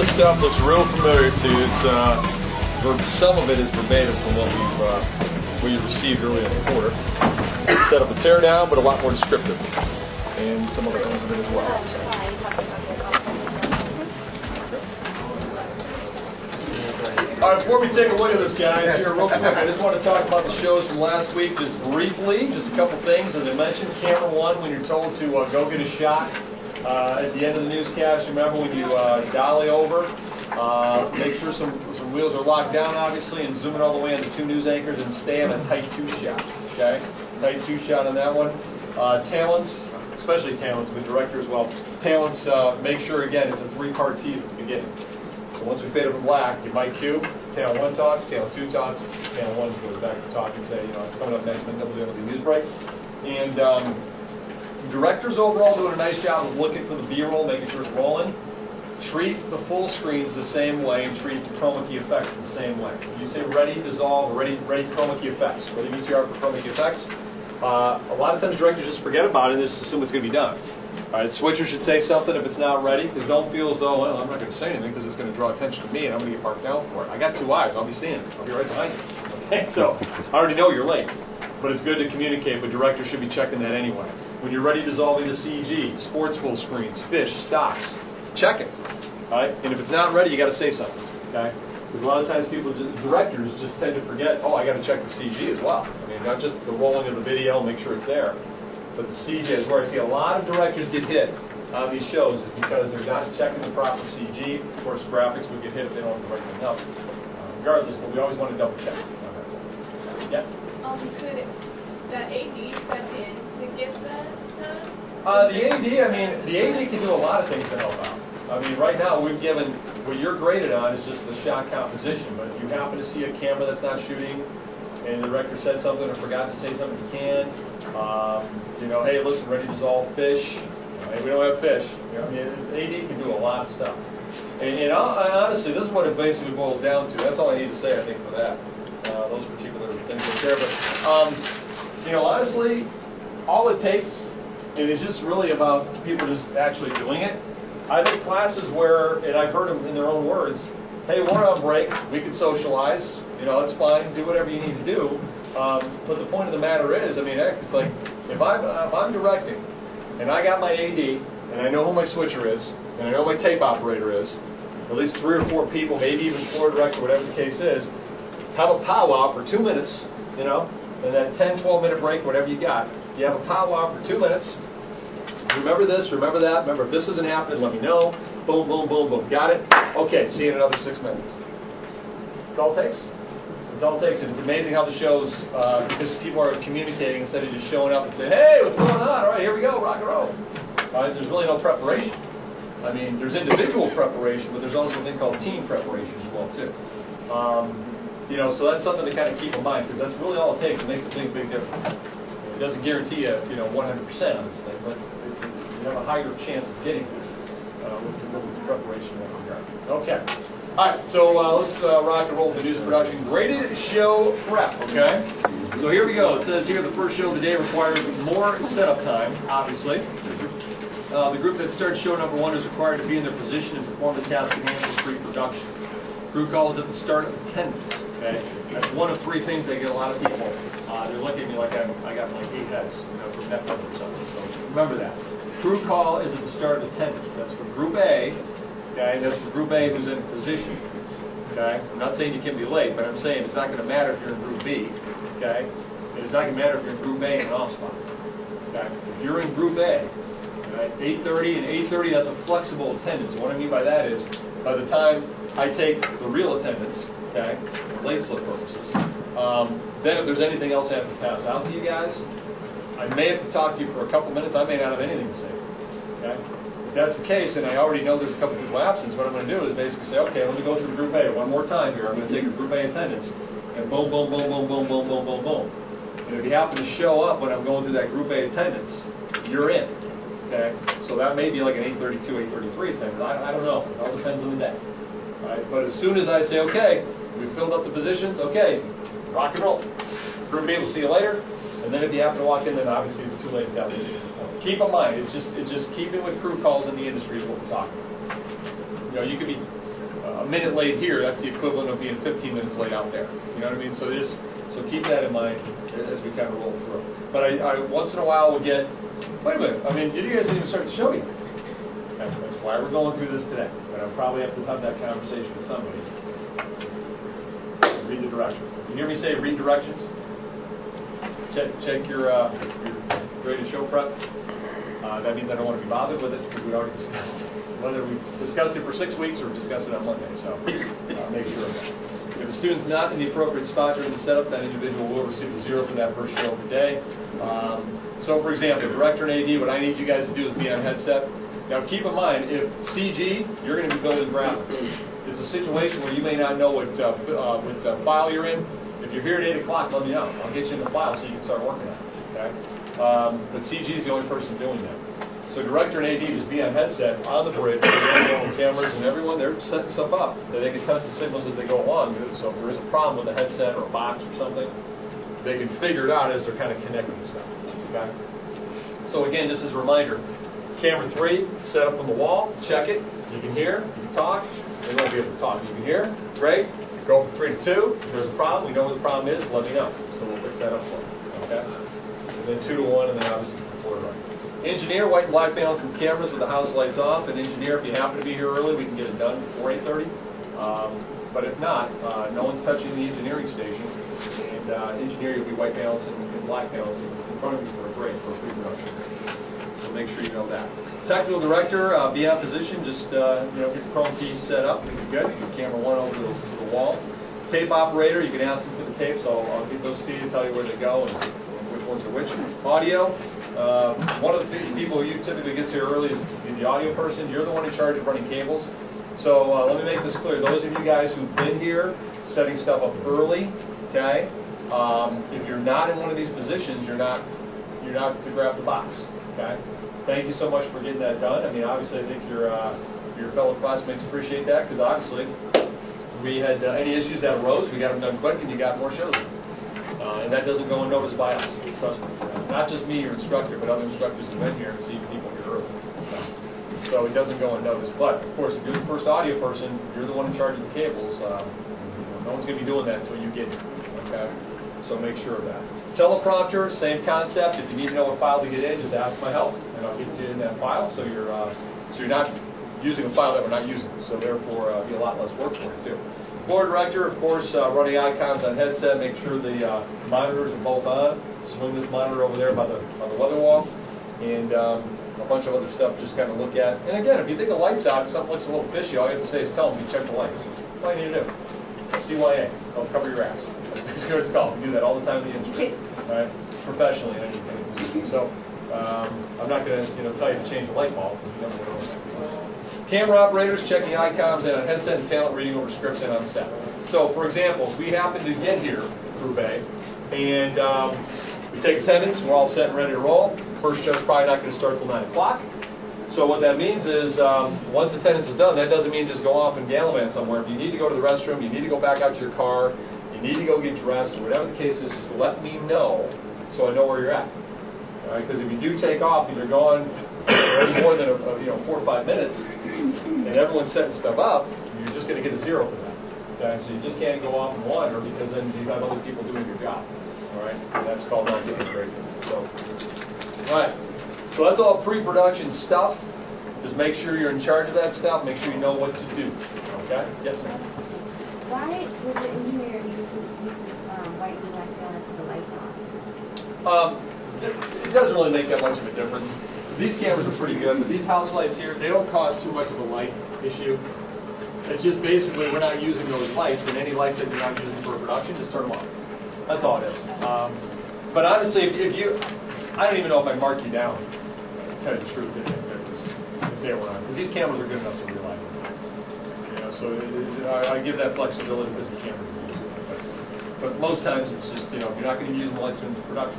this stuff looks real familiar to you. It's, some of it is verbatim from what we received earlier in the quarter. Set up a teardown, but a lot more descriptive. And some other things of it as well. So. All right, before we take a look at this, guys, here real quick, I just want to talk about the shows from last week just briefly, just a couple things. As I mentioned, camera one, when you're told to go get a shot at the end of the newscast, remember when you dolly over, make sure some wheels are locked down, obviously, and zoom it all the way on the two news anchors and stay on a tight two-shot, okay? Tight two-shot on that one. Talents, especially talents, but director as well. Talents, make sure, again, it's a three-part tease at the beginning. So once we fade it from black, you might cue, talent 1 talks, talent 2 talks, talent 1 goes back to talk and say, you know, it's coming up next in WWD News Break. And directors overall doing a nice job of looking for the B-roll, making sure it's rolling. Treat the full screens the same way and treat the chroma key effects the same way. You say ready dissolve or ready chroma key effects, ready VTR for chroma key effects. A lot of times directors just forget about it and just assume it's going to be done. All right, switcher should say something if it's not ready, because don't feel as though, well, I'm not going to say anything because it's going to draw attention to me and I'm going to get marked down for it. I got 2 eyes, I'll be seeing it. I'll be right behind you. Okay, so I already know you're late, but it's good to communicate, but directors should be checking that anyway. When you're ready dissolving the CG, sports full screens, fish, stocks, check it. All right, and if it's not ready, you got to say something. Okay, because a lot of times directors just tend to forget, oh, I got to check the CG as well. I mean, not just the rolling of the video, make sure it's there. But the CG is where I see a lot of directors get hit on these shows is because they're not checking the proper CG. Of course, graphics would get hit if they don't have the right thing up. Regardless, but we always want to double check. Yeah? Could the AD step in to get that done? The AD can do a lot of things to help out. I mean, right now we've given, what you're graded on is just the shot composition, but if you happen to see a camera that's not shooting and the director said something or forgot to say something, you can. You know, hey, listen, ready to dissolve fish. Hey, we don't have fish. You know, I mean, AD can do a lot of stuff. And honestly, this is what it basically boils down to. That's all I need to say, I think, for that. Those particular things right there. But, you know, honestly, all it takes, and it's just really about people just actually doing it. I've had classes where, and I've heard them in their own words, hey, we're on break, we can socialize, you know, it's fine, do whatever you need to do. But the point of the matter is, I mean, it's like, if I'm directing, and I got my AD, and I know who my switcher is, and I know who my tape operator is, at least 3 or 4 people, maybe even floor director, whatever the case is, have a powwow for 2 minutes, you know, and that 10, 12-minute break, whatever you got, you have a powwow for 2 minutes. Remember this, remember that, remember if this isn't happening, let me know. Boom, boom, boom, boom. Got it? Okay, see you in another 6 minutes. That's all it takes. That's all it takes. And it's amazing how the shows, because people are communicating instead of just showing up and saying, hey, what's going on? All right, here we go, rock and roll. There's really no preparation. I mean, there's individual preparation, but there's also a thing called team preparation as well, too. You know, so that's something to kind of keep in mind, because that's really all it takes. It makes a big, big difference. It doesn't guarantee you, you know, 100% on this thing, but you have a higher chance of getting it with the preparation in that regard. Okay. All right, so let's rock and roll the news production graded show prep, okay? So here we go. It says here the first show of the day requires more setup time, obviously. The group that starts show number 1 is required to be in their position and perform the task at hand for pre-production. Crew call is at the start of attendance, okay? That's one of 3 things that get a lot of people. They're looking at me like I got like 8 heads, you know, from that number or something. So remember that. Crew call is at the start of attendance. That's for Group A. Okay, that's for Group A who's in position. Okay, I'm not saying you can be late, but I'm saying it's not going to matter if you're in Group B. Okay, and it's not going to matter if you're in Group A in an off spot. Okay, if you're in Group A, right, 8:30 and 8:30, that's a flexible attendance. And what I mean by that is, by the time I take the real attendance, okay, for late slip purposes, then if there's anything else I have to pass out to you guys, I may have to talk to you for a couple minutes. I may not have anything to say. Okay? If that's the case, and I already know there's a couple people absent, what I'm going to do is basically say, okay, let me go through Group A one more time here. I'm going to take a Group A attendance, and boom, boom, boom, boom, boom, boom, boom, boom, boom. And if you happen to show up when I'm going through that Group A attendance, you're in. Okay? So that may be like an 8:32, 8:33 attendance. I don't know. It all depends on the day. All right? But as soon as I say, okay, we've filled up the positions, okay, rock and roll. Group B, we'll see you later. And then if you happen to walk in, then obviously it's too late at that point. Keep in mind, it's just keeping with crew calls in the industry is what we're talking about. You know, you could be a minute late here, that's the equivalent of being 15 minutes late out there. You know what I mean? So keep that in mind as we kind of roll through. But I once in a while will get, wait a minute, I mean, you guys didn't even start the show yet. That's why we're going through this today. But I'll probably have to have that conversation with somebody. Read the directions. You hear me say read directions? Check your graded show prep. That means I don't want to be bothered with it because we already discussed it. Whether we discussed it for 6 weeks or discussed it on Monday. So make sure of that. If the student's not in the appropriate spot during the setup, that individual will receive a 0 for that first show of the day. So for example, director and AD, what I need you guys to do is be on headset. Now keep in mind, if CG, you're going to be building graphics. It's a situation where you may not know what file you're in. If you're here at 8 o'clock, let me know. I'll get you in the file so you can start working on it. Okay? But CG is the only person doing that. So director and AD just be on headset on the bridge, with cameras and everyone, they're setting stuff up that they can test the signals as they go along. So if there is a problem with a headset or a box or something, they can figure it out as they're kind of connecting stuff. Okay? So again, just as a reminder, camera 3, set up on the wall, check it. You can hear, you can talk. They won't be able to talk. You can hear, great. Go from 3 to 2. If there's a problem, we know what the problem is, let me know. So we'll fix that up for you. Okay? And then 2 to 1, and then obviously 4 to right. Engineer, white and black balance and cameras with the house lights off. And engineer, if you happen to be here early, we can get it done before 8:30. But if not, no one's touching the engineering station. And engineer, you'll be white balance and black balance in front of you for a break, for a pre-production. So make sure you know that. Technical director, be on position. Just get the Chrome keys set up. You're good. You can camera 1 over to the wall. Tape operator, you can ask them for the tapes. I'll get those to you, tell you where they go and which ones are which. Audio. One of the people who typically gets here early is the audio person. You're the one in charge of running cables. So let me make this clear. Those of you guys who've been here setting stuff up early, okay? If you're not in one of these positions, you're not to grab the box, okay? Thank you so much for getting that done. I mean, obviously, I think your fellow classmates appreciate that because obviously we had any issues that arose, we got them done quick, and you got more shows. And that doesn't go unnoticed by us. Trust me. Not just me, your instructor, but other instructors have been here and seen people here early. So it doesn't go unnoticed. But, of course, if you're the first audio person, you're the one in charge of the cables. No one's going to be doing that until you get here. Okay? So make sure of that. Teleprompter, same concept. If you need to know what file to get in, just ask my help, and I'll get you in that file. So you're not using a file that we're not using. So therefore, it'll be a lot less work for you too. Floor director, of course, running icons on headset. Make sure the monitors are both on. Swing this monitor over there by the weather wall, and a bunch of other stuff. Just kind of look at. And again, if you think the lights out, if something looks a little fishy, all you have to say is tell them you check the lights. That's all you need to do. CYA. Don't cover your ass. That's basically what it's called. We do that all the time in the industry, right? Professionally in any position. So I'm not going to tell you to change the light bulb. You never know what that. Camera operators checking icons and on headset and talent reading over scripts and on set. So, for example, if we happen to get here, Group A, and we take attendance, we're all set and ready to roll. First show's probably not going to start till 9 o'clock. So what that means is, once attendance is done, that doesn't mean just go off and gallivant somewhere. If you need to go to the restroom, you need to go back out to your car, you need to go get dressed, or whatever the case is, just let me know so I know where you're at. Because if you do take off and you're gone more than 4 or 5 minutes, and everyone's setting stuff up, you're just going to get a 0 for that. Okay? So you just can't go off and wander because then you have other people doing your job. All right? And that's called not getting great. So, all right. So that's all pre-production stuff. Just make sure you're in charge of that stuff. Make sure you know what to do. Okay? Yes, ma'am. Why would the engineer use white and black balance with the lights on? It doesn't really make that much of a difference. These cameras are pretty good, but these house lights here, they don't cause too much of a light issue. It's just basically we're not using those lights, and any lights that you're not using for production, just turn them off. That's all it is. But honestly, if I don't even know if I mark you down, to tell you the truth, if they were on. Because these cameras are good enough to realize the lights. So I give that flexibility because the cameras are using it. But most times it's just, if you're not going to be using the lights in production,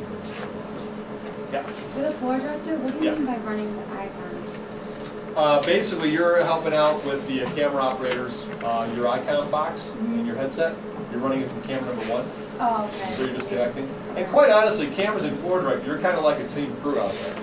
yeah. For the floor director, what do you mean by running the icons? Basically, you're helping out with the camera operators, your icon box in your headset. You're running it from camera number 1. Oh, okay. So you're just connecting. And quite honestly, cameras and floor director, you're kind of like a team crew out there.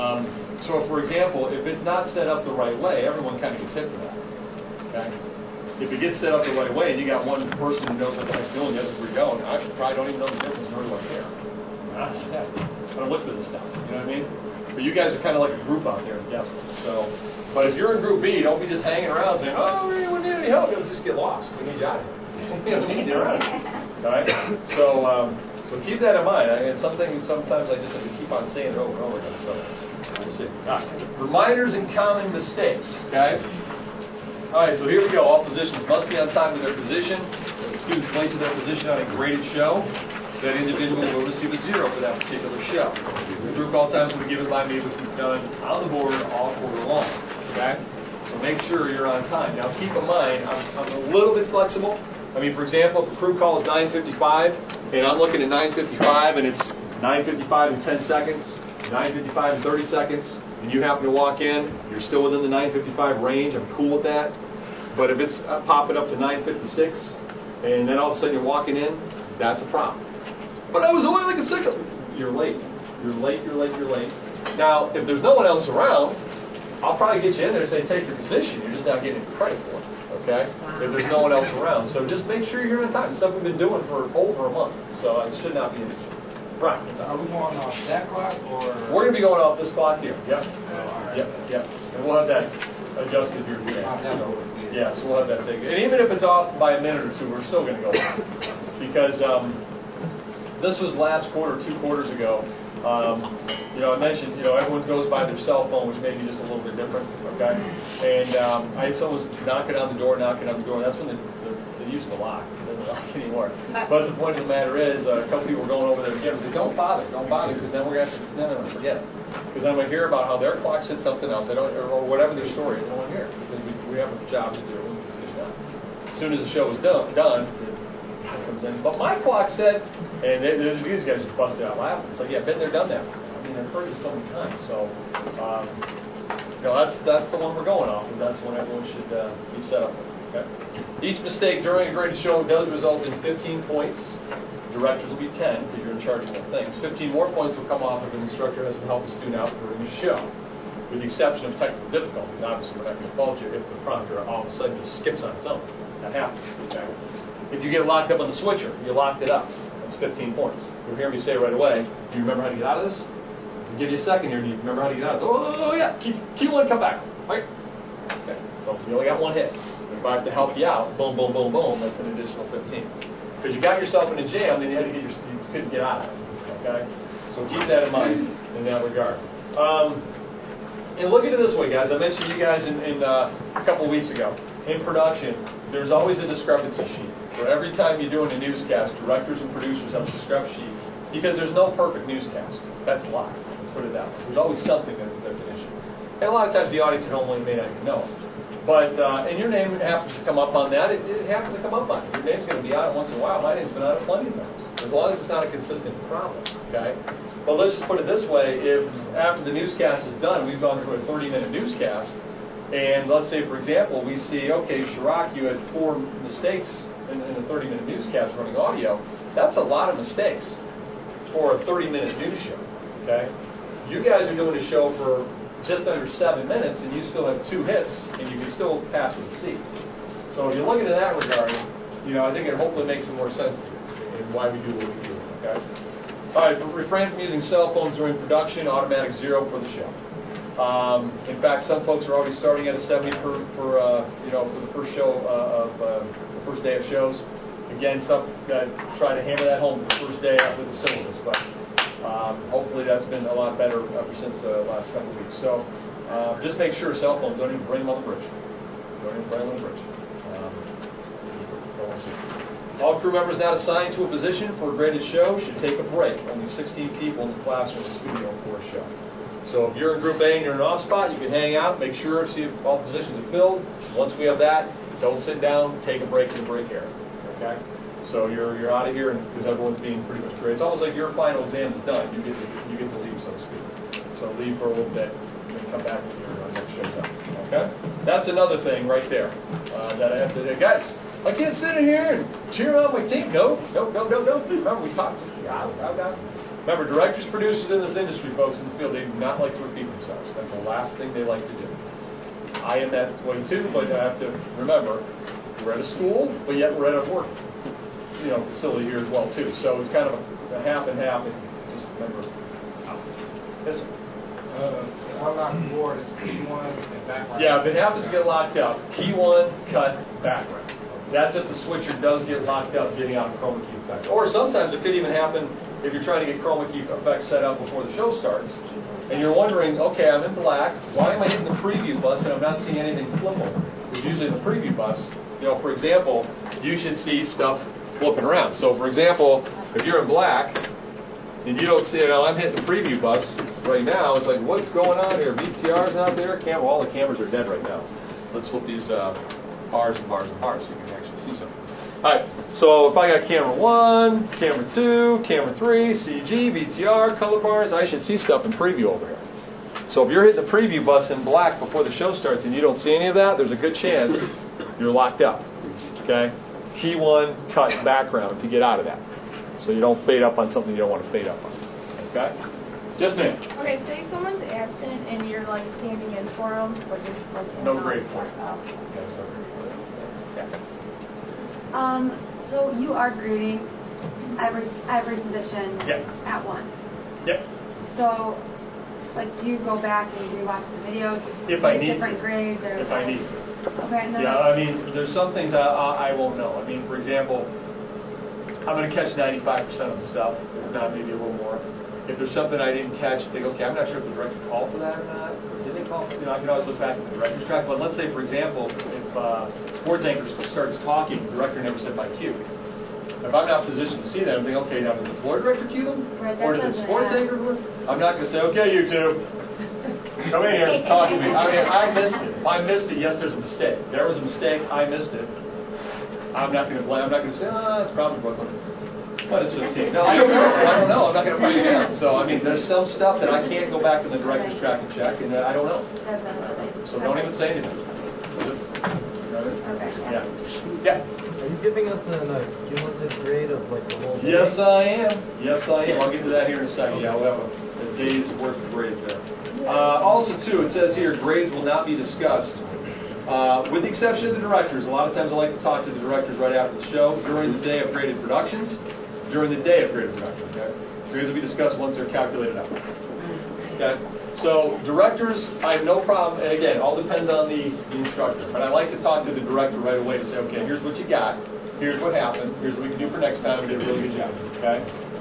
So, for example, if it's not set up the right way, everyone kind of gets hit for that. Okay? if it gets set up the right way, and you got one person who knows what the heck's doing, the other three don't, I probably don't even know the difference, nor do I care. I don't look for this stuff, you know what I mean? But you guys are kind of like a group out there together. So, but if you're in Group B, don't be just hanging around saying, "Oh, we don't need any help." You'll just get lost. We need you out here. We need you around. All right. So keep that in mind. It's something sometimes I just have to keep on saying it over and over again. So we'll see. All right. Reminders and common mistakes. Okay. All right. So here we go. All positions must be on time with their position. If the students late to their position on a graded show, that individual will receive a 0 for that particular show. The group call times will be given by me, which we've done on the board all quarter long. Okay? So make sure you're on time. Now keep in mind, I'm a little bit flexible. I mean, for example, if the crew call is 9:55, and I'm looking at 9:55, and it's 9:55 in 10 seconds, 9:55 in 30 seconds, and you happen to walk in, you're still within the 9:55 range, I'm cool with that. But if it's popping up to 9:56, and then all of a sudden you're walking in, that's a problem. But I was only like a second. You're late. You're late. Now, if there's no one else around, I'll probably get you in there and say, take your position. You're just not getting credit for it. Okay? If there's no one else around. So just make sure you're on time. It's something we've been doing for over a month. So it should not be an issue. Right. So are we going off that clock or? We're going to be going off this clock here. Yep. Oh, all right. Yep. And we'll have that adjusted here today. Yeah, so we'll have that taken. And even if it's off by a minute or two, we're still going to go off. Because this was last quarter, 2 quarters ago. I mentioned, everyone goes by their cell phone, which may be just a little bit different, okay? And I had someone knocking on the door. That's when they used to lock. It doesn't lock anymore. But the point of the matter is, a couple people were going over there again and said, don't bother, because then we're going to have to, forget it. Because I'm going to hear about how their clock said something else, or whatever their story is, I don't want to hear it. Because we have a job to do. As soon as the show was done, comes in. But my clock said, and these guys just busted out laughing. It's like, yeah, been there, done that. I mean, I've heard it so many times. So, that's the one we're going off, and that's when everyone should be set up with. Okay? Each mistake during a graded show does result in 15 points. Directors will be 10 because you're in charge of more things. 15 more points will come off if an instructor has to help a student out during the show, with the exception of technical difficulties. Obviously, we're not going to fault you if the prompter all of a sudden just skips on its own. That happens. Okay? If you get locked up on the switcher, you locked it up. That's 15 points. You'll hear me say right away, do you remember how to get out of this? I'll give you a second here. Do you remember how to get out of this? Oh, yeah. Q1, come back. Right? Okay. So you only got one hit. If I have to help you out, boom, boom, boom, boom, that's an additional 15. Because you got yourself in a jam, then you couldn't get out of it. Okay? So keep that in mind in that regard. And look at it this way, guys. I mentioned you guys in a couple of weeks ago. In production, there's always a discrepancy sheet. For every time you're doing a newscast, directors and producers have a discrepancy sheet because there's no perfect newscast. That's a lie. Let's put it that way. There's always something that's an issue. And a lot of times the audience at home may not even know it. But, and your name happens to come up on that, it happens to come up on it. Your name's going to be on it once in a while. My name's been on it plenty of times. As long as it's not a consistent problem, okay? But let's just put it this way. If after the newscast is done, we've gone through a 30-minute newscast, and let's say, for example, we see, okay, Chirac, you had 4 mistakes in a 30-minute newscast running audio. That's a lot of mistakes for a 30-minute news show, okay? You guys are doing a show for just under 7 minutes, and you still have 2 hits, and you can still pass with a C. So if you look at it in that regard, I think it hopefully makes some more sense to you and why we do what we do, okay? All right, but refrain from using cell phones during production, automatic 0 for the show. In fact, some folks are already starting at a 70 for the first show of the first day of shows. Again, some try to hammer that home the first day out with the syllabus, but hopefully that's been a lot better ever since the last couple of weeks. So just make sure cell phones, don't even bring them on the bridge. Don't even bring them on the bridge. All crew members not assigned to a position for a graded show should take a break. Only 16 people in the classroom or studio for a show. So if you're in Group A and you're in an off spot, you can hang out, make sure, see if all positions are filled. Once we have that, don't sit down, take a break in the break area. Okay? So you're out of here because everyone's being pretty much great. It's almost like your final exam is done. You get to leave, so to speak. So leave for a little bit and come back when your next show's up. Okay? That's another thing right there that I have to do. Guys, I can't sit in here and cheer on my team. No. Remember, we talked. Remember, directors, producers in this industry, folks in the field, they do not like to repeat themselves. That's the last thing they like to do. I am that way too, but I have to remember, we're at a school, but yet we're at a work, facility here as well too. So it's kind of a half and half. And just remember, yes, sir. Unlock board is key one and background. Yeah, if it happens to get locked up, key one, cut, background. That's if the switcher does get locked up getting out of chroma key effects. Or sometimes it could even happen if you're trying to get chroma key effects set up before the show starts, and you're wondering, okay, I'm in black, why am I hitting the preview bus and I'm not seeing anything flip over? Because usually in the preview bus, for example, you should see stuff flipping around. So for example, if you're in black, and you don't see it, I'm hitting the preview bus right now. It's like, what's going on here? VCR's not there. All the cameras are dead right now. Let's flip these bars and bars and bars so you can actually see something. All right. So if I got camera 1, camera 2, camera 3, CG, VCR, color bars, I should see stuff in preview over here. So if you're hitting the preview bus in black before the show starts and you don't see any of that, there's a good chance you're locked up. Okay. Key 1, cut background to get out of that. So you don't fade up on something you don't want to fade up on. Okay? Just ma'am. Okay, say someone's absent and you're like standing in for them, but just like in No and grade out. for it. Oh. Okay, so no grade for it. Yeah. So you are grading every position at once. Yep. So, like, do you go back and rewatch the video to If I see need different to. grades? Or If I need to. Okay, and then Yeah, I mean, there's some things I won't know. I mean, for example, I'm going to catch 95% of the stuff, if not maybe a little more. If there's something I didn't catch, I think, okay, I'm not sure if the director called for that or not. Or did they call for it? I can always look back at the director's track. But let's say, for example, if sports anchor starts talking, the director never said my cue. If I'm not positioned to see that, I'm thinking, okay, now did the floor director cue them? Right, Or did the sports anchor? I'm not going to say, okay, you two, come in here and talk to me. I mean, I missed it. If I missed it, yes, there's a mistake. There was a mistake. I missed it. I'm not going to blame. I'm not going to say, it's probably Brooklyn. But it's just a team. No, I don't know. I'm not going to break it down. So, I mean, there's some stuff that I can't go back to the director's track and check, and I don't know. So don't even say anything. Okay. Yeah. Yeah. Are you giving us a cumulative grade of like the whole day? Yes, I am. Yes, I am. I'll get to that here in a second. Yeah, we'll have a day's worth of grades there. Also, too, it says here, grades will not be discussed. With the exception of the directors. A lot of times I like to talk to the directors right after the show, during the day of graded productions, during the day of graded productions. Okay? Grades will be discussed once they're calculated out. Okay? So directors, I have no problem, and again, it all depends on the instructor, but I like to talk to the director right away to say, okay, here's what you got, here's what happened, here's what we can do for next time, we did a really good job. Okay?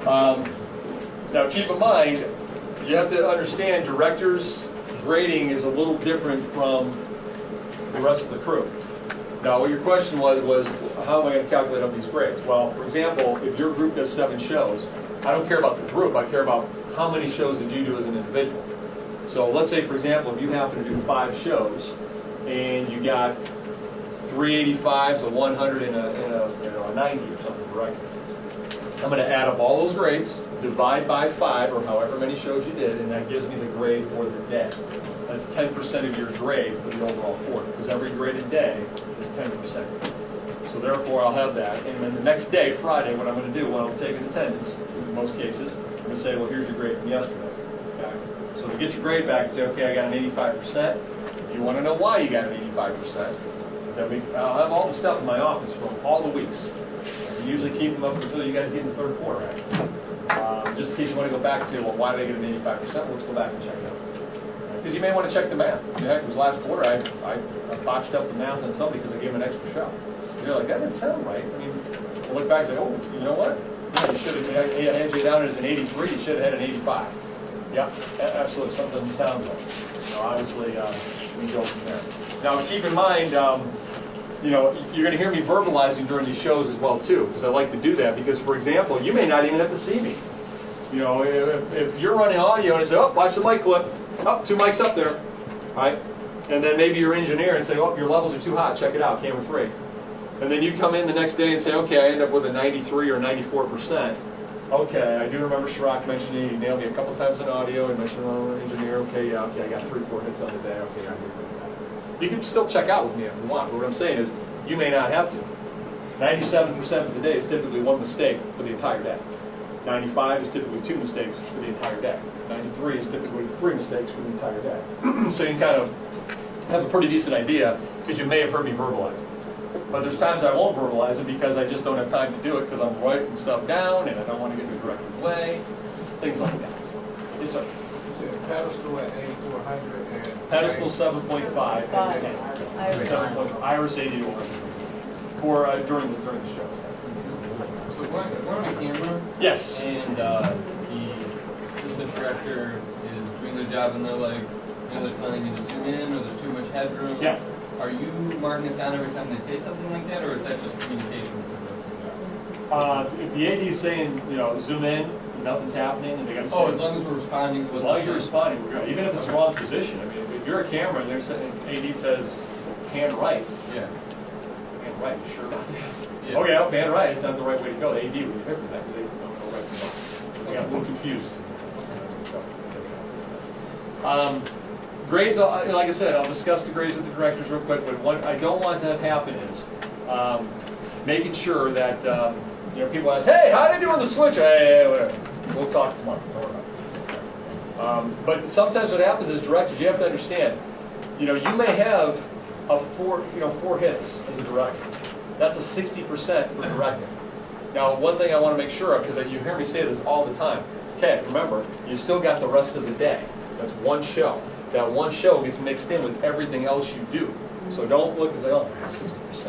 Now keep in mind, you have to understand directors' grading is a little different from the rest of the crew. Now, what your question was how am I going to calculate up these grades? Well, for example, if your group does 7 shows, I don't care about the group. I care about how many shows did you do as an individual. So let's say, for example, if you happen to do 5 shows and you got 385s, a 100, and a 90 or something, correct? I'm going to add up all those grades, divide by 5 or however many shows you did, and that gives me the grade for the day. That's 10% of your grade for the overall quarter, because every graded day is 10%. So therefore, I'll have that. And then the next day, Friday, what I'm going to do, when I'm taking attendance, in most cases, I'm going to say, well, here's your grade from yesterday. Okay? So to get your grade back and say, okay, I got an 85%. If you want to know why you got an 85%, then I'll have all the stuff in my office from all the weeks. I usually keep them up until you guys get in the third quarter, actually. Just in case you want to go back and say, well, why did I get an 85%? Let's go back and check it out. Because you may want to check the math. Heck, it was last quarter, I botched up the math on somebody because I gave him an extra show. You're like, that didn't sound right. I mean, I look back and say, oh, you know what? Yeah, you should have, I had you down as an 83, you should have had an 85. Yeah, absolutely. Something doesn't sound right. So obviously, we go from there. Now, keep in mind, you're going to hear me verbalizing during these shows as well, too, because I like to do that. Because, for example, you may not even have to see me. If you're running audio and you say, oh, watch the mic clip. Oh, 2 mics up there. All right? And then maybe your engineer and say, oh, your levels are too hot. Check it out, camera 3. And then you come in the next day and say, okay, I end up with a 93 or 94%. Okay, I do remember Chirac mentioning he nailed me a couple times in audio. He mentioned engineer. Okay, I got 3-4 hits on the day. Okay, I did that. You can still check out with me if you want. But what I'm saying is, you may not have to. 97% of the day is typically 1 mistake for the entire day. 95 is typically 2 mistakes for the entire day. 93 is typically 3 mistakes for the entire day. So you can kind of have a pretty decent idea because you may have heard me verbalize. But there's times I won't verbalize it because I just don't have time to do it because I'm writing stuff down and I don't want to get in the director's way, things like that. So, yes, sir. You said pedestal at 80 to 100 and... Pedestal 7.5. Iris 80 to 100 for during the show. So we're on a camera. Yes. And the assistant director is doing their job, and they're like, they're telling you to zoom in, or there's too much headroom. Yeah. Are you marking this down every time they say something like that, or is that just communication with the person? If the AD is saying, zoom in, nothing's happening, and they got to as long as we're responding. As long as you're responding, we're good. Even if it's the wrong position. I mean, if you're a camera and they're saying, AD says hand right. Yeah. Hand right, you sure about that? Yeah. Okay, hand right, it's not the right way to go. The AD would be different that because they don't know right from wrong. They got a little confused. So, grades, like I said, I'll discuss the grades with the directors real quick, but what I don't want to have happen is making sure that people ask, hey, how did I do on the switch? Hey, whatever. We'll talk tomorrow. Don't worry about it. But sometimes what happens is directors, you have to understand, you may have four hits as a director. That's a 60% for directing. Now, one thing I want to make sure of, because you hear me say this all the time, okay, remember, you still got the rest of the day. That's one show. That one show gets mixed in with everything else you do. So don't look and say, oh, 60%.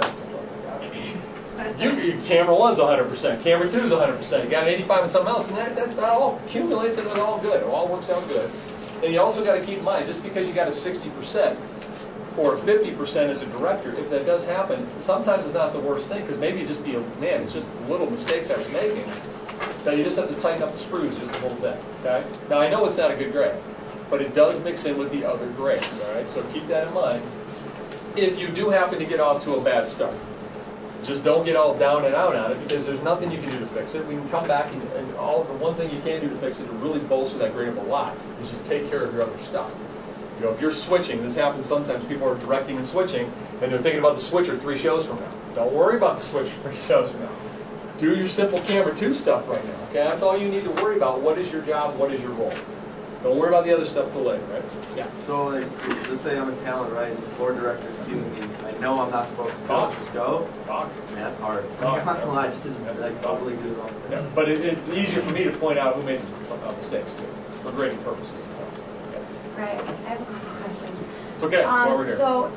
Camera 1's 100%, camera 2's 100%. You got an 85 and something else, and that all accumulates and it's all good. It all works out good. And you also got to keep in mind, just because you got a 60% or 50% as a director, if that does happen, sometimes it's not the worst thing, because maybe it just be it's just little mistakes I was making. So you just have to tighten up the screws just a little bit. Okay? Now I know it's not a good grade, but it does mix in with the other grades. All right? So keep that in mind. If you do happen to get off to a bad start, just don't get all down and out on it, because there's nothing you can do to fix it. We can come back and the one thing you can do to fix it to really bolster that grade up a lot is just take care of your other stuff. If you're switching, this happens sometimes, people are directing and switching, and they're thinking about the switcher 3 shows from now. Don't worry about the switcher 3 shows from now. Do your simple camera 2 stuff right now, okay? That's all you need to worry about. What is your job? What is your role? Don't worry about the other stuff till later, right? Yeah. So, let's say I'm a talent, right? The board director's cueing me. I know I'm not supposed to go. Just go. Talk. Man, that's hard. Talk. I'm not going to lie, I just didn't totally do it all. Yeah. But it's easier for me to point out who made mistakes, too, for grading purposes. Right. I have a couple questions. It's okay. While we're here. So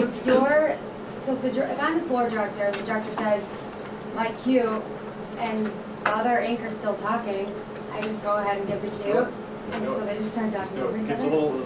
if I'm the floor director, the director says my cue, and the other anchor's still talking, I just go ahead and give the cue, and so they just start talking over each other.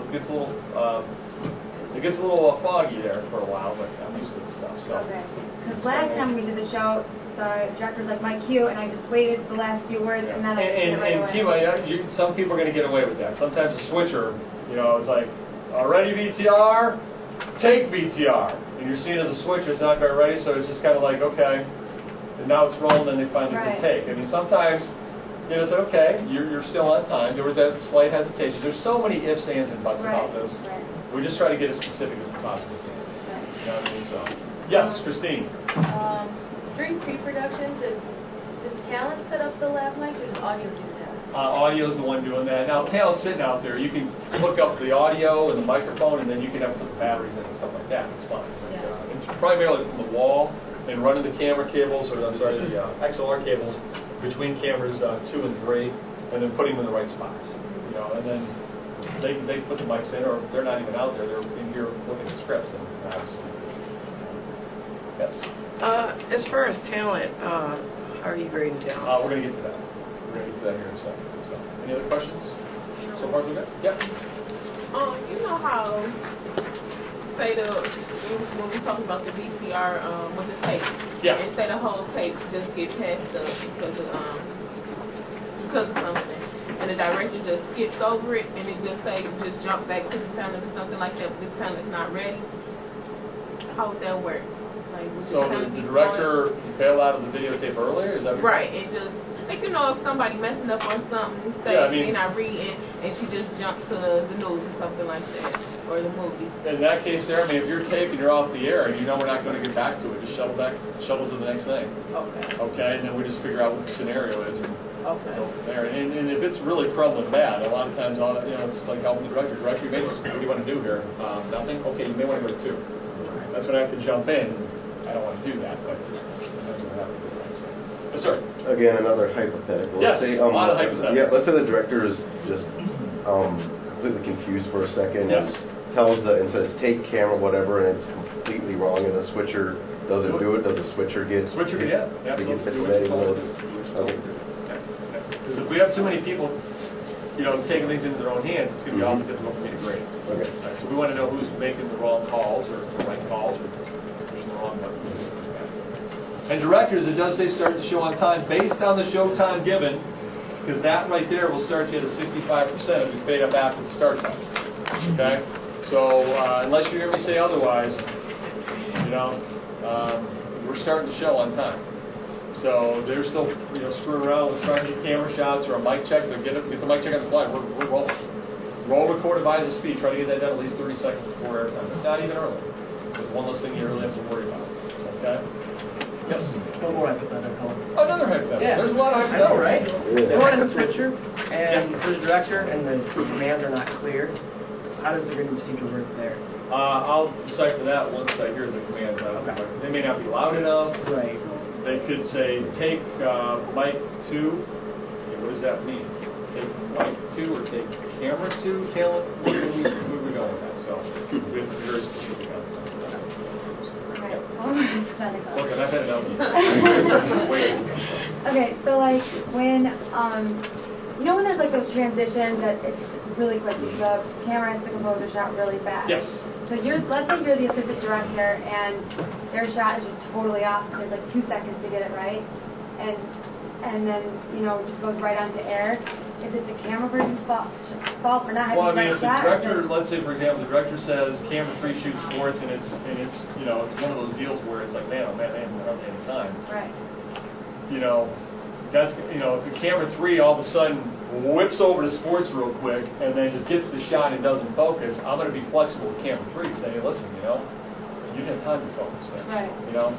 It gets a little foggy there for a while, but I'm used to the stuff. So. Okay. Because last time we did the show, the director's like my cue, and I just waited the last few words, and then I just did it right away. Some people are going to get away with that. Sometimes the switcher, it's like, ready VTR, take VTR. And you're seen as a switcher, it's not very ready, so it's just kind of like, okay. And now it's rolling, and they finally can take. I mean, sometimes, it's okay, you're still on time. There was that slight hesitation. There's so many ifs, ands, and buts about this. Right. We just try to get as specific as we possibly can. Right. You know what I mean? So, yes, Christine. During pre-production, does talent set up the lav mic, or does audio do that? Audio is the one doing that. Now, talent's sitting out there. You can hook up the audio and the microphone, and then you can have put the batteries in and stuff like that. It's fine. Yeah. It's primarily from the wall and running the camera cables, the XLR cables between cameras 2 and 3, and then putting them in the right spots. And then they put the mics in, or they're not even out there. They're in here looking at scripts and obviously. Yes. As far as talent, how are you grading talent? We're going to get to that. We're going to get to that here in a second. So, any other questions? So far, so good? Yeah. You know how, say when we talk about the VCR with the tape, yeah, and say the whole tape just gets passed up because of something, and the director just skips over it, and it just jump back to the talent or something like that, but the talent's not ready. How would that work? So the director bail out of the videotape earlier? Is that what right? It just, if somebody messing up on something, say they're not reading, and she just jumped to the news or something like that, or the movie. In that case, there, if you're taping, you're off the air, and we're not going to get back to it, just shuttle to the next thing. Okay. Okay, and then we just figure out what the scenario is and go from there. And if it's really crumbling bad, a lot of times, it's like helping the director. Director, what do you want to do here? Nothing? Okay, you may want to go to 2. That's when I have to jump in. I don't want to do that, but sometimes we're having to do that. So. Yes, sir. Again, another hypothetical. Yes, Let's say, a lot of hypotheticals. Yeah, let's say the director is just completely confused for a second. Yes. Tells and says, take camera, whatever, and it's completely wrong, and the switcher doesn't do it. Does the switcher get... Switcher, yeah. He gets Absolutely. implemented, okay. Because if we have too many people, taking things into their own hands, it's going to be awfully difficult for me to grade. Okay. Right, so we want to know who's making the wrong calls or the right calls or pushing the wrong buttons. And directors, it does say start the show on time based on the show time given, because that right there will start you at a 65% if we fade up after the start time. Okay? So unless you hear me say otherwise, we're starting the show on time. So they're still, screwing around with trying to get camera shots or a mic check. So get the mic check on the fly. We're rolling. Roll, record, advise the speed. Try to get that done at least 30 seconds before airtime. If not even early. There's one less thing you really have to worry about. Okay? Yes? One more hypothetical. Another hypothetical. Yeah. There's a lot of I know, hypotheticals. right? Yeah. You're running a switcher, and there's a director, and the commands are not clear. How does the grading procedure work there? I'll decipher that once I hear the commands out. Okay. They may not be loud enough. Right. They could say, take mic 2. Okay, what does that mean? Take mic 2 or take camera 2? Talent? Where are we going with that? So we have to be very specific on that. Okay, one more hypothetical. Look, I've had enough. Okay, so like when when there's like those transitions that it's really quick. The camera has to compose a shot really fast. Yes. So let's say you're the assistant director and their shot is just totally off. There's like 2 seconds to get it right, and then it just goes right onto air. Is it the camera person's fault for not having Well, I the mean, right if the shot? director, let's say for example, the director says camera 3 shoot sports, and it's it's one of those deals where it's like, man, oh man, I don't have any time. Right. That's if the camera 3 all of a sudden whips over to sports real quick and then just gets the shot and doesn't focus, I'm going to be flexible with camera 3, saying, hey, listen, you didn't have time to focus there. Right.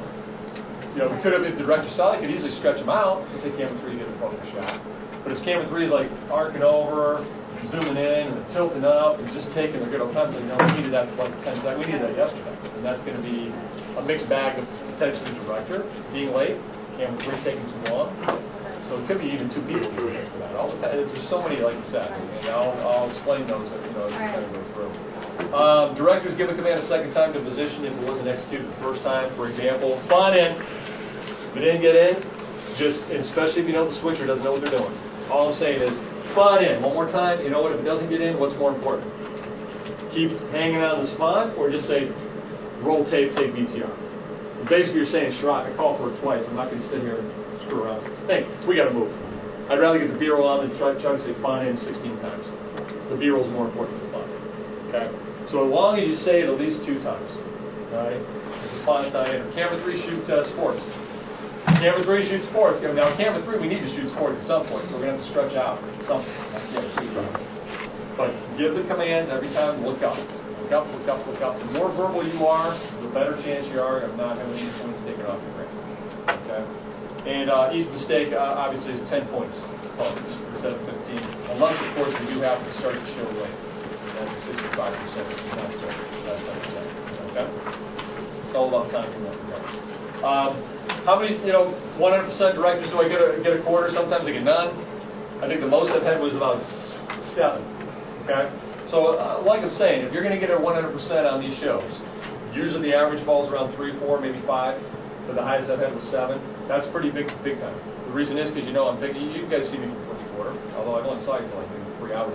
We could have, if the director saw it, could easily stretch them out and say camera 3 did a focus shot. But if camera 3 is like arcing over, zooming in, and tilting up, and just taking a good old time, we needed that for like 10 seconds. We needed that yesterday. And that's going to be a mixed bag of potentially the director being late, camera 3 taking too long. So it could be even 2 people doing it for that. There's so many, like you said, and I'll explain those as we kind of go through. Directors give a command a second time to position if it wasn't executed the first time. For example, spawn in. If it didn't get in, especially if you know the switcher doesn't know what they're doing. All I'm saying is, spawn in. One more time. You know what? If it doesn't get in, what's more important? Keep hanging on the spawn, or just say, roll tape, take VTR. And basically, you're saying, Sharad, I called for it twice. I'm not going to sit here and screw around. Hey, we got to move. I'd rather get the B-roll on than try to say spawn in 16 times. The B-roll is more important than the spawn. Okay? So as long as you say it at least 2 times. All right? The spawn's not in. Camera 3 shoot sports. Camera 3 shoots sports. Now, camera 3, we need to shoot sports at some point, so we're going to have to stretch out something. That's camera 3. But give the commands every time. Look up. Look up, look up, look up. The more verbal you are, the better chance you are of not having any points taken off your grade. Okay? And each mistake, obviously, is 10 points instead of 15. Unless, of course, we do have to start the show late. That's 65%, which is not starting. That's 10%. Okay? It's all about timing in that regard. How many, 100% directors do I get a quarter? Sometimes I get none. I think the most I've had was about 7. Okay? So, like I'm saying, if you're going to get a 100% on these shows, usually the average falls around 3, 4, maybe 5. But the highest I've had was 7. That's pretty big time. The reason is because I'm big. You guys see me for the first quarter, although I've only saw you for like maybe 3 hours.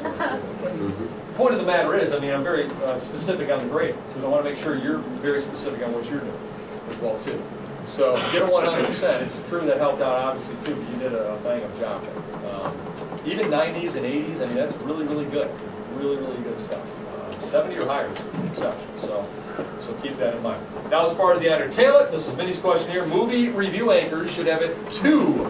The point of the matter is, I'm very specific on the grade because I want to make sure you're very specific on what you're doing as well too. So get a 100%. It's true that helped out obviously too, but you did a bang up job there. Even 90s and 80s, that's really good. Really good stuff. 70 or higher is exceptional. So keep that in mind. Now, as far as the entertainment, this was Vinny's question here. Movie review anchors should have two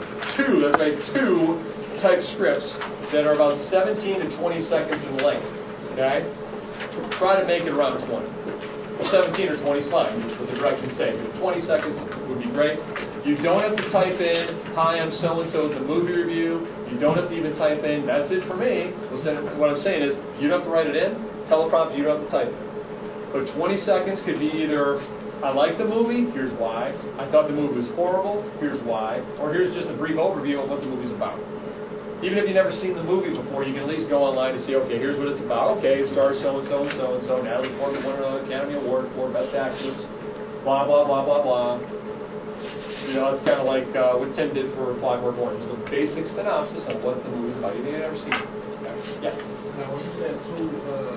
type scripts that are about 17 to 20 seconds in length. Okay? Try to make it around 20. 17 or 20 is fine, which is what the directions say. But 20 seconds would be great. You don't have to type in, hi, I'm so-and-so at the movie review. You don't have to even type in, that's it for me. What I'm saying is, you don't have to write it in. Teleprompter, you don't have to type it. But 20 seconds could be either, I liked the movie, here's why. I thought the movie was horrible, here's why. Or here's just a brief overview of what the movie's about. Even if you've never seen the movie before, you can at least go online and see, okay, here's what it's about. Okay, it stars so-and-so and so-and-so. Natalie Portman won an Academy Award for Best Actress. Blah, blah, blah, blah, blah. You know, it's kind of like what Tim did for Clockwork Orange. Just a basic synopsis of what the movie's about. Even if you've never seen it. Yeah. Now, when you said two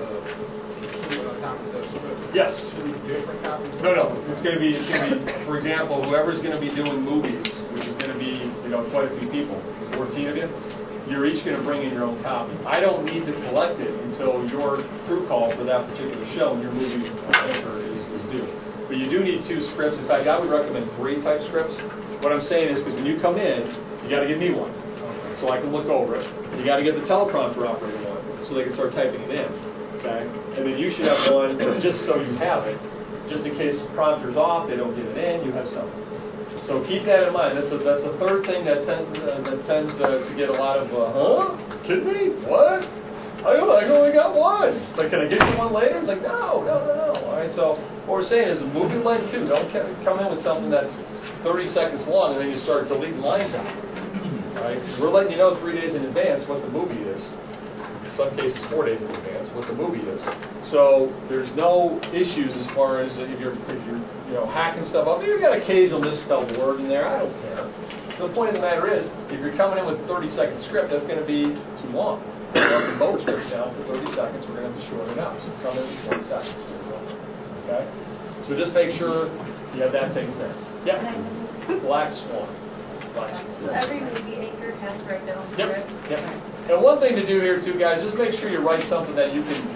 copies of the script, Yes. should be different copies? No. It's going to be, for example, whoever's going to be doing movies, which is going to be, quite a few people, 14 of you, you're each going to bring in your own copy. I don't need to collect it until your crew call for that particular show and your movie anchor is due. But you do need 2 scripts. In fact, I would recommend 3 type scripts. What I'm saying is, because when you come in, you got to give me one, so I can look over it. You got to get the teleprompter operator one, so they can start typing it in. Okay, and then you should have one just so you have it, just in case the prompter's off, they don't get it in. You have something. So keep that in mind. That's the third thing that tends to get a lot of kidding me? What? I only got one. It's like, can I get you one later? It's like, no. All right. So what we're saying is movie length too. Don't come in with something that's 30 seconds long and then you start deleting lines out. Right? We're letting you know 3 days in advance what the movie is. In some cases 4 days in advance what the movie is. So there's no issues as far as if you're hacking stuff up. You've got occasional misspelled word in there. I don't care. The point of the matter is, if you're coming in with a 30-second script, that's going to be too long. We're working both scripts down for 30 seconds. We're going to have to shorten it up. So come in with 20 seconds. Okay? So just make sure you have that taken care of. Yeah. Black Swan. So every movie anchor has to write their own script. Yep. And one thing to do here too, guys, just make sure you write something that you can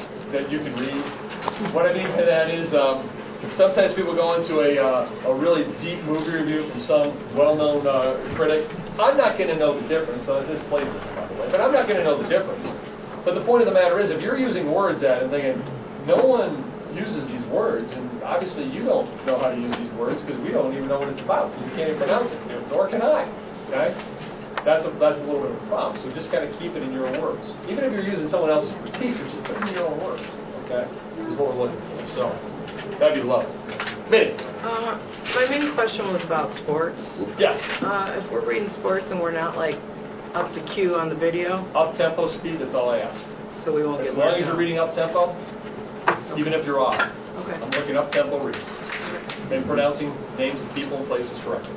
read. What I mean by that is, sometimes people go into a really deep movie review from some well-known critic. I'm not going to know the difference. So this plays this, by the way, but I'm not going to know the difference. But the point of the matter is, if you're using words that and thinking, no one uses these words, and obviously you don't know how to use these words because we don't even know what it's about because you can't even pronounce it, nor can I. Okay? That's a little bit of a problem. So just kind of keep it in your own words. Even if you're using someone else's critique, just put it in your own words. Okay? Is what we're looking for. So that'd be lovely. Minnie. My main question was about sports. Yes. If we're reading sports and we're not like up to cue on the video, up tempo speed. That's all I ask. So we won't get. As long as you're reading up tempo, even if you're off. Okay. I'm looking up tempo reads and pronouncing names of people and places correctly.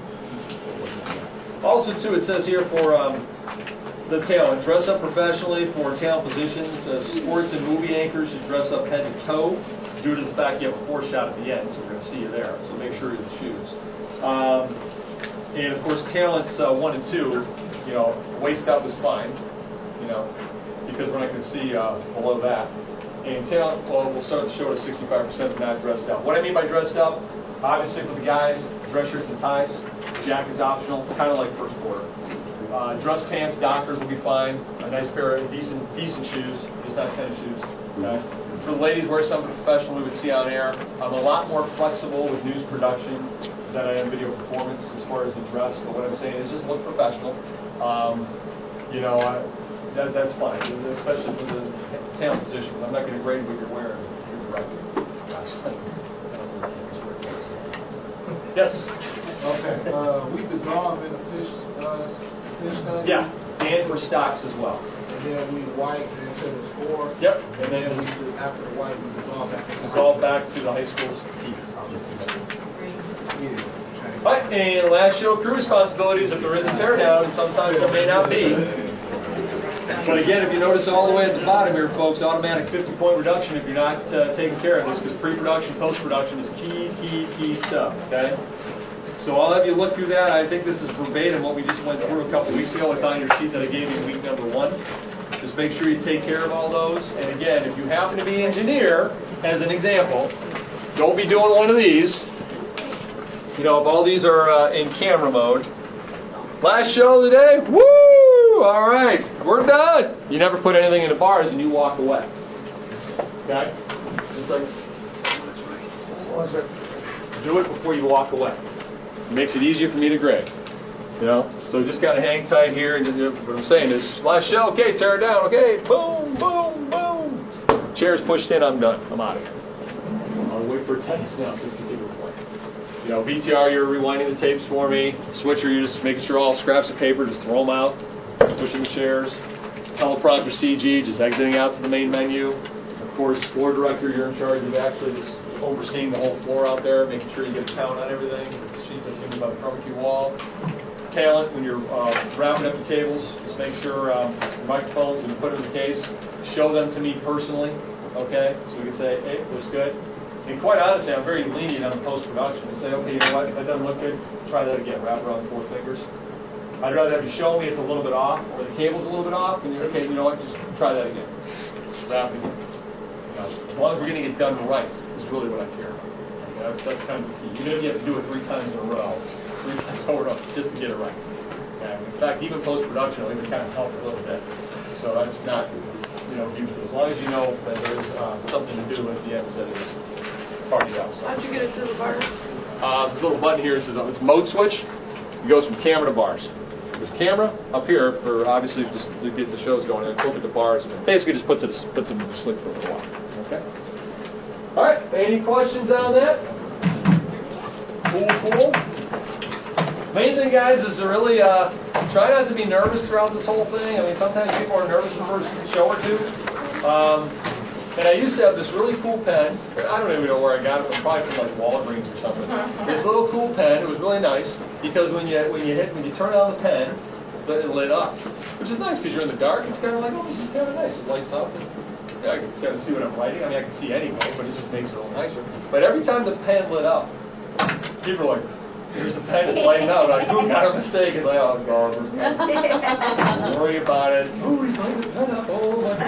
Also, too, it says here for the talent, dress up professionally for talent positions. Sports and movie anchors should dress up head to toe due to the fact you have a 4 shot at the end, so we're going to see you there. So make sure you choose. And of course, talents 1 and 2, waist up is fine, because we're not going to see below that. And talent, we'll start the show at 65% not dressed up. What I mean by dressed up, obviously for the guys, dress shirts and ties. Jacket's optional, kind of like first quarter. Dress pants, Dockers will be fine. A nice pair of decent shoes, just not tennis shoes. Okay? For the ladies, wear something professional we would see on air. I'm a lot more flexible with news production than I am video performance as far as the dress. But what I'm saying is just look professional. That's fine, especially for the talent positions. I'm not going to grade what you're wearing if you're directing. Yes. Okay. We dissolve in the fish tank. Yeah, and for stocks as well. And then we wipe into the score. Yep. And then after the wipe, we dissolve back to the high school's teeth. All right, and last show, crew responsibilities. If there is a teardown, and sometimes there may not be. But again, if you notice all the way at the bottom here, folks, automatic 50-point reduction if you're not taking care of this, because pre-production, post-production is key stuff, okay? So I'll have you look through that. I think this is verbatim what we just went through a couple weeks ago. It's on your sheet that I gave you in week number 1. Just make sure you take care of all those. And again, if you happen to be engineer, as an example, don't be doing one of these. If all these are in camera mode. Last show of the day, woo! All right, we're done. You never put anything in the bars and you walk away. Okay? Just like, do it before you walk away. It makes it easier for me to grade. So just got to hang tight here. And what I'm saying is, last show, okay, tear it down, okay, boom, boom, boom. Chair's pushed in, I'm done. I'm out of here. I'll wait for attendance now, this particular point. VTR, you're rewinding the tapes for me. Switcher, you're just making sure all scraps of paper, just throw them out, pushing the chairs. Teleprompter CG, just exiting out to the main menu. Of course, floor director, you're in charge of actually just overseeing the whole floor out there, making sure you get a count on everything. The sheet that's in by the barbecue wall. Talent, when you're wrapping up the cables, just make sure your microphones, when you put them in the case, show them to me personally, okay? So we can say, hey, looks good. And quite honestly, I'm very lenient on the post-production. I say, okay, you know what, that doesn't look good, try that again, wrap around 4 fingers. I'd rather have you show me it's a little bit off, or the cable's a little bit off, and you're, okay, you know what, just try that again. Wrap it again. As long as we're getting it done right, is really what I care about. Okay, that's kind of the key. Even if you have to do it 3 times in a row, 3 times over and over, just to get it right. Okay? In fact, even post-production will even kind of help a little bit. So that's not, huge. As long as you know that there is something to do at the end instead of just party out. So. How'd you get it to the bars? This little button here says it's mode switch. It goes from camera to bars. There's camera up here for obviously just to get the shows going, and flip it to bars. Basically, just puts them to sleep for a little while. Okay. All right. Any questions on that? Cool. Main thing, guys, is to really try not to be nervous throughout this whole thing. I mean, sometimes people are nervous the first show or two. And I used to have this really cool pen. I don't even know where I got it from. Probably from like Walgreens or something. This little cool pen. It was really nice because when you turn on the pen, it lit up, which is nice because you're in the dark. It's kind of like, oh, this is kind of nice. It lights up. And, I can kind of see what I'm writing. I mean, I can see anyway, but it just makes it a little nicer. But every time the pen lit up, people were like, here's the pen, it's lighting up. I got a mistake. It's like, oh, God, where's the pen? Don't worry about it. Oh, he's lighting the pen up. Oh, my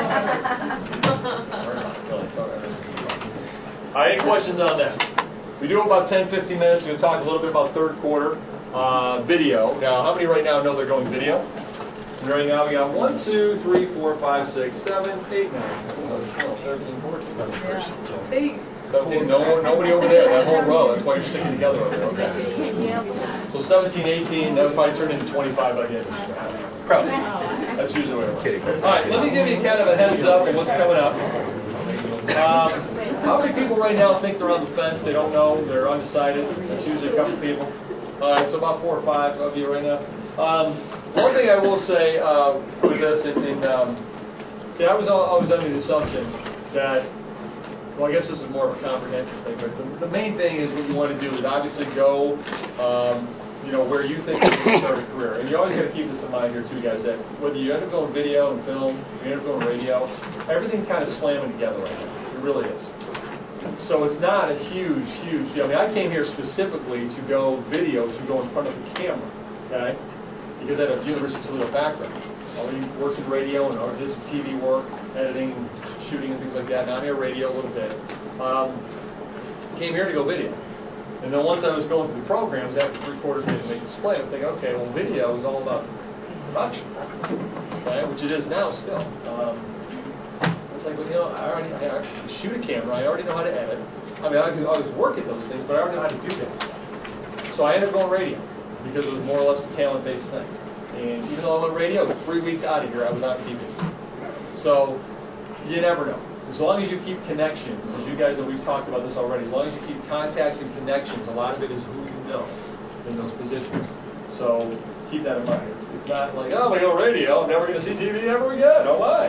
God. Any questions on that? We do about 10-15 minutes. We're going to talk a little bit about third quarter video. Now, how many right now know they're going video? And right now we got 1, 2, 3, 4, 5, 6, 7, 8, 9, 12, 13, 14, 15, 17. Nobody over there. That whole row. That's why you're sticking together over there. Okay. So 17, 18. That would probably turn into 25 by the end of the show. Probably. That's usually the way it works. All right. Let me give you kind of a heads up on what's coming up. How many people right now think they're on the fence? They don't know. They're undecided. That's usually a couple people. All right. So about 4 or 5 of you right now. One thing I will say with this, see, I was always under the assumption that, well, I guess this is more of a comprehensive thing, but the main thing is what you want to do is obviously go, where you think you can start a career. And you always got to keep this in mind here too, guys, that whether you end up going video and film, you end up going radio, everything kind of slamming together right now. It really is. So it's not a huge deal. I mean, I came here specifically to go video, to go in front of the camera, okay? Because I had a University of Toledo background. I already worked in radio and already did some TV work, editing, shooting, and things like that. Now I'm here radio a little bit. Came here to go video. And then once I was going through the programs, after 3 quarters they make a split, I'm thinking, okay, well, video is all about production, okay, which it is now still. It's like, well, I already shoot a camera. I already know how to edit. I mean, I always work at those things, but I already know how to do that stuff. So I ended up going radio, because it was more or less a talent-based thing. And even though I went radio, it was 3 weeks out of here, I was on TV. So, you never know. As long as you keep connections, as you guys, and we've talked about this already, as long as you keep contacts and connections, a lot of it is who you know in those positions. So, keep that in mind. It's not like, oh, I'm going to go radio, I'm never going to see TV ever again. Oh, my.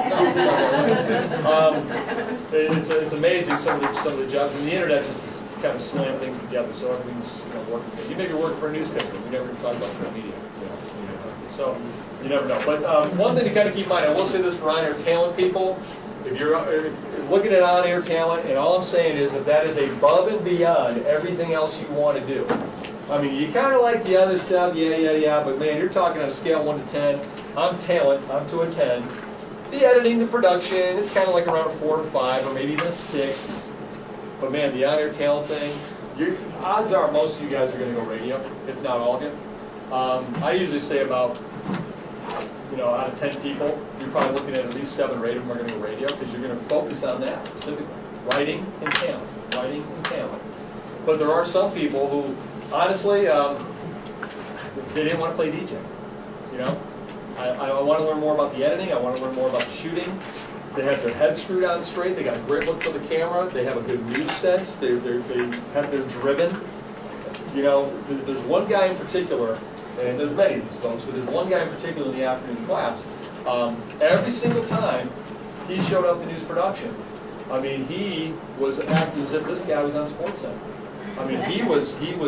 It's amazing some of the jobs. And the internet just kind of slam things together, so everything's working. You may be working for a newspaper. We never even talk about print media. So you never know. But one thing to kind of keep in mind, I will say this for on-air talent people, if you're looking at on-air talent, and all I'm saying is that is above and beyond everything else you want to do. I mean, you kind of like the other stuff, yeah, but man, you're talking on a scale 1 to 10. I'm talent. I'm to a 10. The editing, the production, it's kind of like around a 4 or 5, or maybe even a 6. But man, the on-air talent thing, odds are most of you guys are going to go radio, if not all of you. I usually say about, out of 10 people, you're probably looking at least 7 or 8 of them are going to go radio, because you're going to focus on that specifically. Writing and talent. But there are some people who, honestly, they didn't want to play DJ. I want to learn more about the editing. I want to learn more about the shooting. They have their head screwed on straight. They got a great look for the camera. They have a good news sense. They're driven. you know, there's one guy in particular, and there's many of these folks, but there's one guy in particular in the afternoon class. Every single time he showed up to news production, I mean, he was acting as if this guy was on SportsCenter. I mean, he was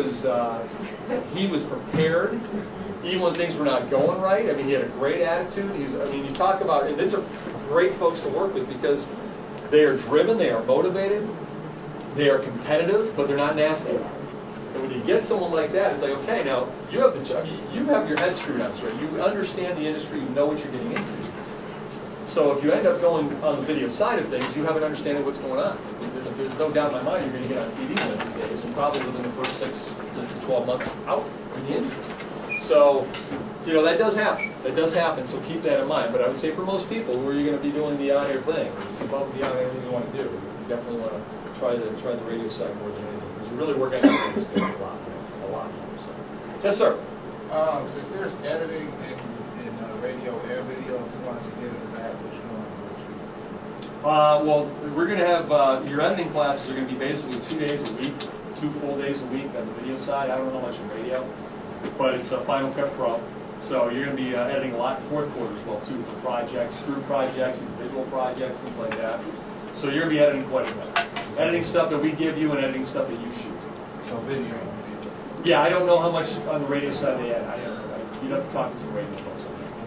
prepared, even when things were not going right. I mean, he had a great attitude. You talk about, and these are great folks to work with because they are driven, they are motivated, they are competitive, but they're not nasty about it. And when you get someone like that, it's like, okay, now you have the job, you have your head screwed on straight. You understand the industry, you know what you're getting into. So if you end up going on the video side of things, you have an understanding of what's going on. There's no doubt in my mind you're going to get on TV one of these days, and probably within the first 6 to 12 months out in the industry. So, you know, that does happen. That does happen, so keep that in mind. But I would say for most people, who are you going to be doing the on-air thing? It's above and beyond anything you want to do. You definitely want to try the radio side more than anything, because you really work on the skill a lot more. So. Yes, sir. If there's editing in radio, air video, if you want to get into that, which one would you? Well, we're going to have, your editing classes are going to be basically 2 days a week, 2 full days a week on the video side. I don't know how much in radio, but it's Final Cut Pro. So you're going to be editing a lot in fourth quarter as well, too, for projects, screw projects, individual projects, things like that. So you're going to be editing quite a bit. Editing stuff that we give you and editing stuff that you shoot. So video. Yeah, I don't know how much on the radio side they edit. I don't know. You'd have to talk to some radio folks.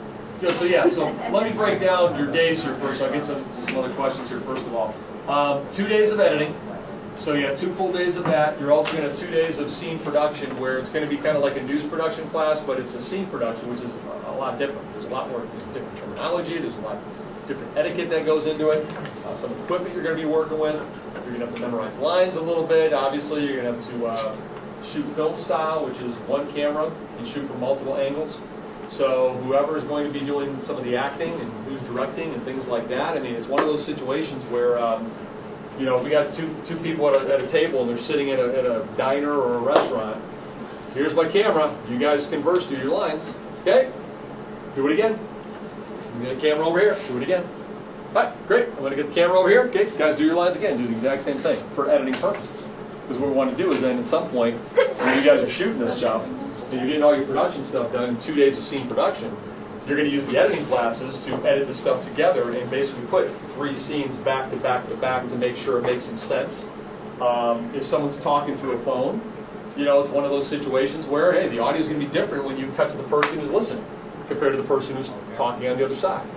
So let me break down your days here first. I'll get some other questions here first of all. 2 days of editing. So you have 2 full days of that. You're also going to have 2 days of scene production, where it's going to be kind of like a news production class, but it's a scene production, which is a lot different. There's a lot more different terminology. There's a lot different etiquette that goes into it. Some equipment you're going to be working with. You're going to have to memorize lines a little bit. Obviously, you're going to have to shoot film style, which is one camera. You shoot from multiple angles. So whoever is going to be doing some of the acting and who's directing and things like that, I mean, it's one of those situations where, you know, if we got two people at a table and they're sitting at a diner or a restaurant, here's my camera. You guys converse, do your lines. Okay? Do it again. You get the camera over here. Do it again. All right, great. I'm going to get the camera over here. Okay, guys, do your lines again. Do the exact same thing for editing purposes. Because what we want to do is then at some point, when you guys are shooting this stuff, and you're getting all your production stuff done in 2 days of scene production, you're going to use the editing classes to edit the stuff together and basically put 3 scenes back to back to back to make sure it makes some sense. If someone's talking to a phone, you know, it's one of those situations where, hey, the audio is going to be different when you cut to the person who's listening compared to the person who's talking on the other side.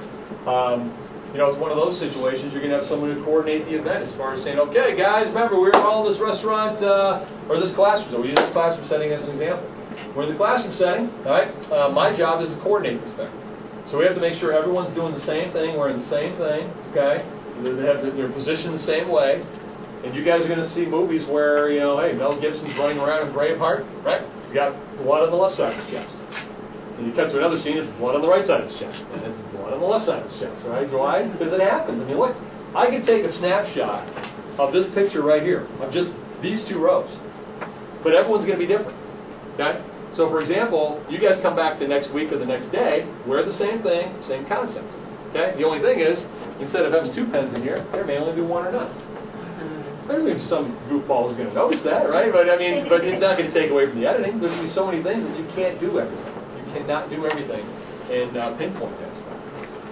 You know, it's one of those situations you're going to have someone to coordinate the event as far as saying, okay, guys, remember, we're all in this restaurant or this classroom. So we use this classroom setting as an example. We're in the classroom setting, all right? My job is to coordinate this thing. So we have to make sure everyone's doing the same thing, wearing the same thing, okay? They have their position the same way. And you guys are going to see movies where, you know, hey, Mel Gibson's running around in Braveheart, right? He's got blood on the left side of his chest. And you cut to another scene, it's blood on the right side of his chest. And it's blood on the left side of his chest, all right? Why? Because it happens. I mean, look, I can take a snapshot of this picture right here, of just these 2 rows. But everyone's going to be different, okay? So, for example, you guys come back the next week or the next day, wear the same thing, same concept. Okay? The only thing is, instead of having 2 pens in here, there may only be 1 or none. There's going to be some goofball who's going to notice that, right? But it's not going to take away from the editing. There's going to be so many things that you can't do everything. You cannot do everything and pinpoint that stuff.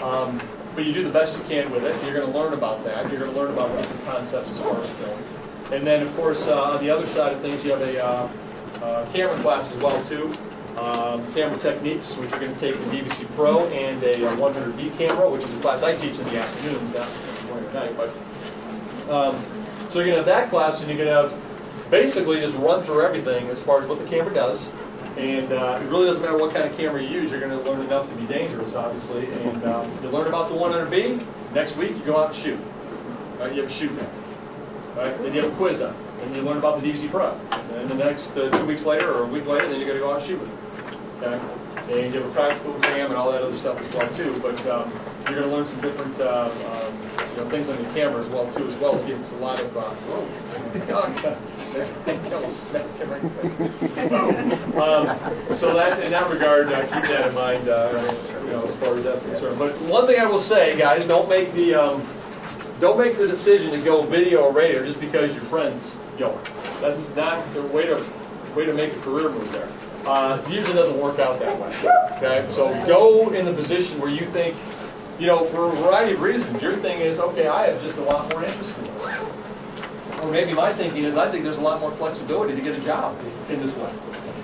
But you do the best you can with it. You're going to learn about that. You're going to learn about different concepts as far as film. And then, of course, on the other side of things, you have a camera class as well, too. Camera techniques, which you're going to take the DVC Pro and a 100B camera, which is a class I teach in the afternoons, not morning or night. But so you're going to have that class, and you're going to have basically just run through everything as far as what the camera does. And it really doesn't matter what kind of camera you use. You're going to learn enough to be dangerous, obviously. And you learn about the 100B. Next week, you go out and shoot. Right? You have a shoot day. Right? Then you have a quiz on it. And you learn about the DVC Pro. And the next 2 weeks later or a week later, then you're going to go out and shoot with it. Okay? And you have a practical exam and all that other stuff as well, too. But you're going to learn some different things on your camera as well, too, as well as getting a lot of... So that, in that regard, keep that in mind, as far as that's concerned. But one thing I will say, guys, don't make the decision to go video or radio just because your friends go. That's not the way to way to make a career move there. It usually doesn't work out that way. Okay, so go in the position where you think, for a variety of reasons, your thing is, okay, I have just a lot more interest in this. Or maybe my thinking is, I think there's a lot more flexibility to get a job in this way.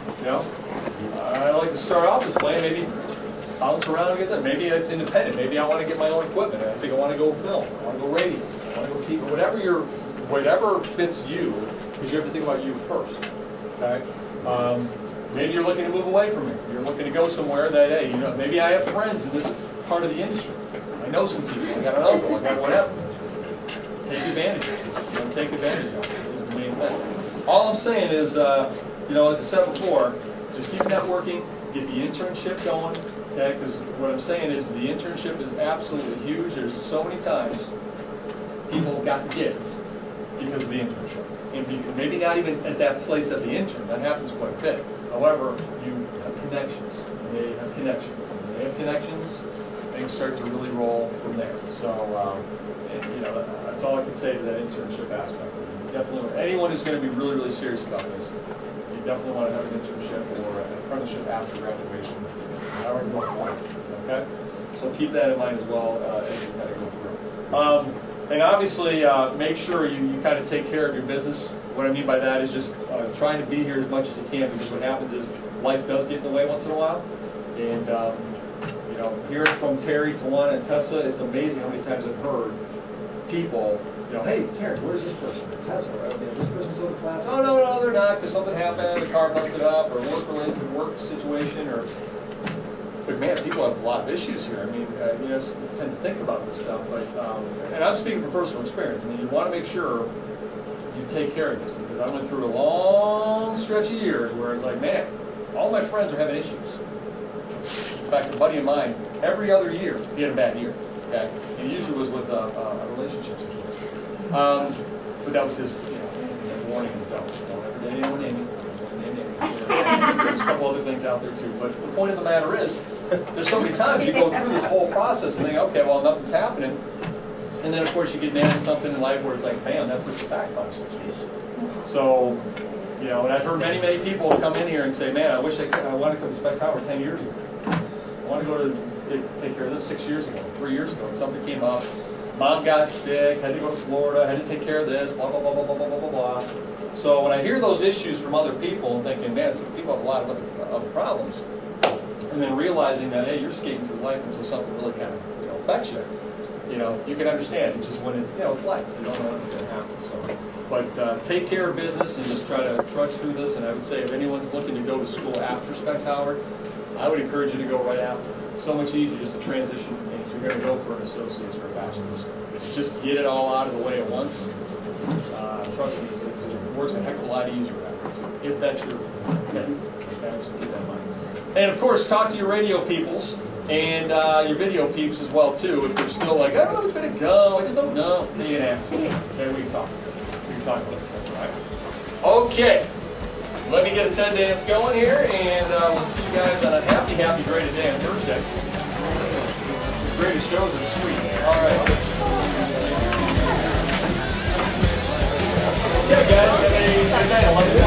I like to start off this way, maybe bounce around and get that. Maybe it's independent. Maybe I want to get my own equipment. I think I want to go film. I want to go radio. I want to go TV. Whatever fits you, because you have to think about you first. Okay. Maybe you're looking to move away from it. You're looking to go somewhere that, hey, maybe I have friends in this part of the industry. I know some people. I got an uncle. I got whatever. Take advantage of it. Take advantage of it is the main thing. All I'm saying is, as I said before, just keep networking, get the internship going. Okay, because what I'm saying is the internship is absolutely huge. There's so many times people got gigs because of the internship. And maybe not even at that place at the intern. That happens quite a bit. However, you have connections. They have connections. And when they have connections, things start to really roll from there. So, that's all I can say to that internship aspect. Definitely, anyone who's going to be really, really serious about this, you definitely want to have an internship or an apprenticeship after graduation. However you want it. Okay? So keep that in mind as well as you kind of go through. And obviously, make sure you kind of take care of your business. What I mean by that is just trying to be here as much as you can, because what happens is life does get in the way once in a while. And, hearing from Terry, Tawana, and Tessa, it's amazing how many times I've heard people, hey, Terry, where's this person? Tessa, this person's in the class. Oh, no, they're not, because something happened, the car busted up, or work-related work situation, or... It's like, man, people have a lot of issues here. I mean, tend to think about this stuff, but, and I'm speaking from personal experience. I mean, you want to make sure you take care of this, because I went through a long stretch of years where it's like, man, all my friends are having issues. In fact, a buddy of mine, every other year, he had a bad year. Okay, and usually was with a relationship situation. But that was his warning. Don't ever date anyone naming. There's a couple other things out there too. But the point of the matter is, there's so many times you go through this whole process and think, okay, well, nothing's happening. And then, of course, you get nailed in something in life where it's like, bam, that puts you back 5 or 6 years. So, and I've heard many, many people come in here and say, man, I wish I wanted to come to Specs Howard 10 years ago. I want to go to take care of this 6 years ago, 3 years ago. And something came up. Mom got sick, had to go to Florida, had to take care of this, blah, blah, blah, blah, blah, blah, blah, blah. So when I hear those issues from other people, I'm thinking, man, some people have a lot of other problems. And then realizing that, hey, you're skating through life until something really kind of affects you. You can understand. It's just when it's life. You don't know what's going to happen. So, but take care of business and just try to trudge through this. And I would say if anyone's looking to go to school after Specs Howard, I would encourage you to go right after. It's so much easier just to transition from things. You're going to go for an associate's or a bachelor's. Just get it all out of the way at once. Trust me, it works a heck of a lot easier afterwards, if that's your thing. Okay, so keep that in mind. And of course, talk to your radio peoples and your video peeps as well too. If they're still like, I don't know who's going to go, I just don't know, they can ask. Okay, we can talk. We can talk about this stuff, all right? Okay. Let me get a 10 dance going here, and we'll see you guys on a happy, graded day on Thursday. The greatest shows are sweet. All right. Okay, guys, have a good night.